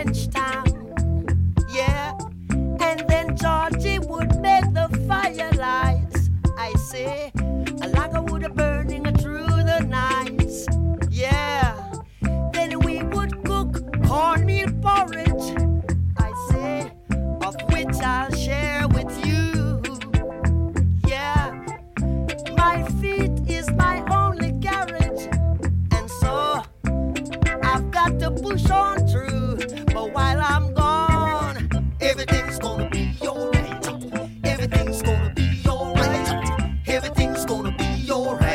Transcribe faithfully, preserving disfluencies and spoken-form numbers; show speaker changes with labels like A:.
A: French town. Yeah, and then Georgie would make the firelights. I say, like I would have burning through the nights. Yeah, then we would cook cornmeal porridge. I say, of which I'll share with you. Yeah, my feet is my only carriage, and so I've got to push on through. But while I'm gone, everything's gonna be alright. Everything's gonna be alright. Everything's gonna be alright.